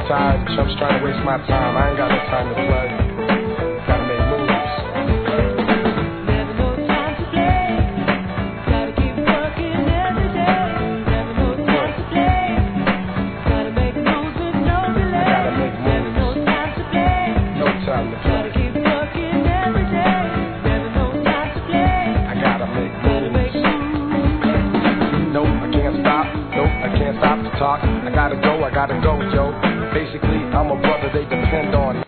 tired, chumps trying to waste my time. I ain't got no time to play. Gotta make moves. Never no time to play. Gotta keep working every day. Never no time to play. Gotta make moves with no delay. I gotta make Never no moves. time to play. No time to Gotta play. keep working every day. Never no time to play. I gotta make Gotta make moves. moves. Nope, I can't stop. Nope, I can't stop to talk. I gotta go, yo. Basically, I'm a brother they depend on.